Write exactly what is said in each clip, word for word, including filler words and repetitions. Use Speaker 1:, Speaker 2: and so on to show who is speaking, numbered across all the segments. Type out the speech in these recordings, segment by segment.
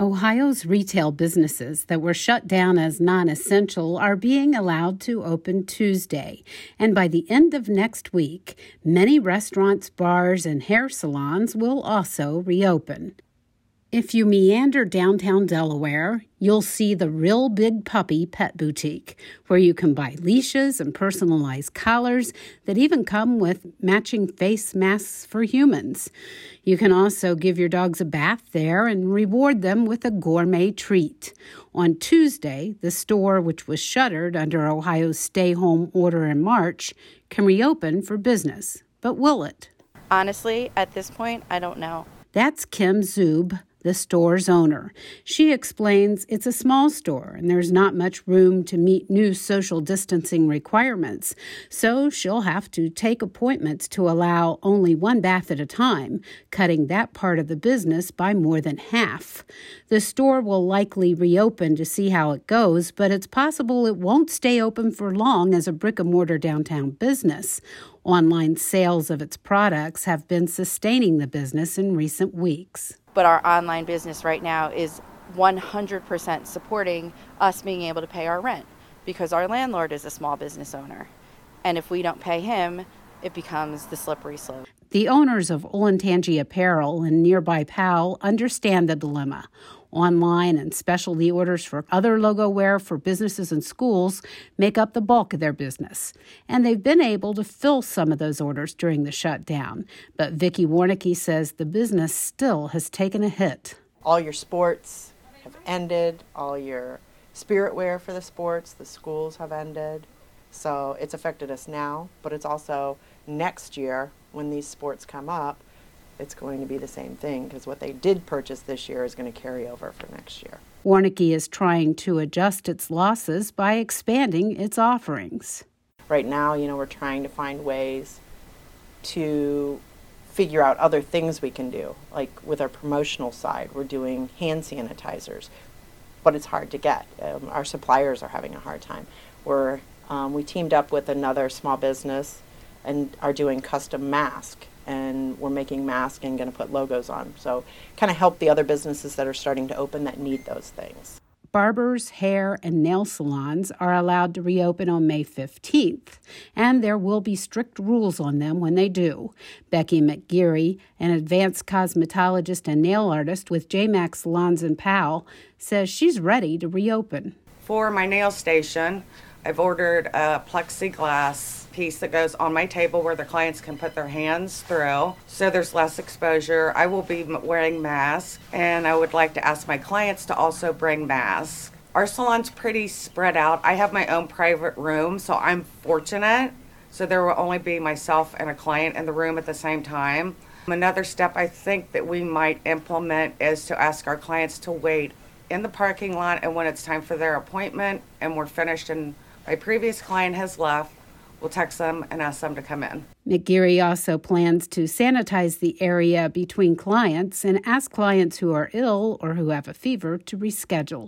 Speaker 1: Ohio's retail businesses that were shut down as non-essential are being allowed to open Tuesday. And by the end of next week, many restaurants, bars, and hair salons will also reopen. If you meander downtown Delaware, you'll see the Real Big Puppy Pet Boutique, where you can buy leashes and personalized collars that even come with matching face masks for humans. You can also give your dogs a bath there and reward them with a gourmet treat. On Tuesday, the store, which was shuttered under Ohio's stay-home order in March, can reopen for business. But will it?
Speaker 2: Honestly, at this point, I don't know.
Speaker 1: That's Kim Zub, the store's owner. She explains it's a small store and there's not much room to meet new social distancing requirements, so she'll have to take appointments to allow only one bath at a time, cutting that part of the business by more than half. The store will likely reopen to see how it goes, but it's possible it won't stay open for long as a brick-and-mortar downtown business. Online sales of its products have been sustaining the business in recent weeks.
Speaker 2: But our online business right now is one hundred percent supporting us being able to pay our rent because our landlord is a small business owner. And if we don't pay him, it becomes the slippery slope.
Speaker 1: The owners of Olentangy Apparel in nearby Powell understand the dilemma. Online and specialty orders for other logo wear for businesses and schools make up the bulk of their business. And they've been able to fill some of those orders during the shutdown. But Vicki Warnicki says the business still has taken a hit.
Speaker 3: All your sports have ended. All your spirit wear for the sports, the schools have ended. So it's affected us now, but it's also next year when these sports come up, it's going to be the same thing because what they did purchase this year is going to carry over for next year.
Speaker 1: Warnicki is trying to adjust its losses by expanding its offerings.
Speaker 3: Right now, you know, we're trying to find ways to figure out other things we can do. Like with our promotional side, we're doing hand sanitizers, but it's hard to get. Um, our suppliers are having a hard time. We're, um, we teamed up with another small business and are doing custom masks. And we're making masks and going to put logos on. So kind of help the other businesses that are starting to open that need those things.
Speaker 1: Barbers, hair, and nail salons are allowed to reopen on May fifteenth, and there will be strict rules on them when they do. Becky McGeary, an advanced cosmetologist and nail artist with J MAX Salons in Powell, says she's ready to reopen.
Speaker 4: For my nail station, I've ordered a plexiglass piece that goes on my table where the clients can put their hands through, so there's less exposure. I will be wearing masks, and I would like to ask my clients to also bring masks. Our salon's pretty spread out. I have my own private room, so I'm fortunate. So there will only be myself and a client in the room at the same time. Another step I think that we might implement is to ask our clients to wait in the parking lot, and when it's time for their appointment and we're finished and my previous client has left, we'll text them and ask them to come in.
Speaker 1: McGeary also plans to sanitize the area between clients and ask clients who are ill or who have a fever to reschedule.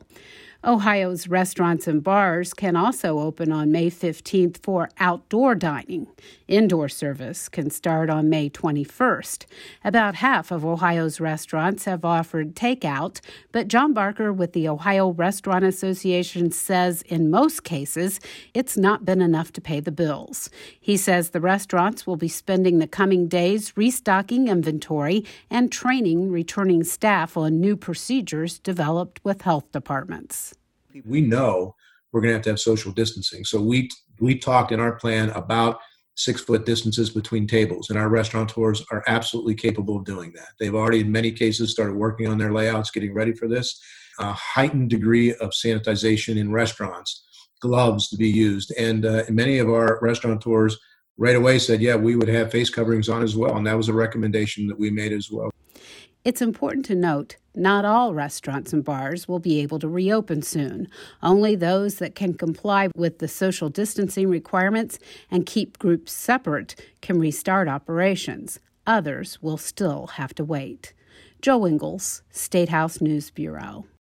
Speaker 1: Ohio's restaurants and bars can also open on May fifteenth for outdoor dining. Indoor service can start on May twenty-first. About half of Ohio's restaurants have offered takeout, but John Barker with the Ohio Restaurant Association says in most cases it's not been enough to pay the bills. He says the restaurants will be spending the coming days restocking inventory and training returning staff on new procedures developed with health departments.
Speaker 5: We know we're going to have to have social distancing. So we we talked in our plan about six-foot distances between tables, and our restaurateurs are absolutely capable of doing that. They've already, in many cases, started working on their layouts, getting ready for this. A heightened degree of sanitization in restaurants, gloves to be used, and uh, many of our restaurateurs right away said, yeah, we would have face coverings on as well, and that was a recommendation that we made as well.
Speaker 1: It's important to note not all restaurants and bars will be able to reopen soon. Only those that can comply with the social distancing requirements and keep groups separate can restart operations. Others will still have to wait. Joe Ingles, State House News Bureau.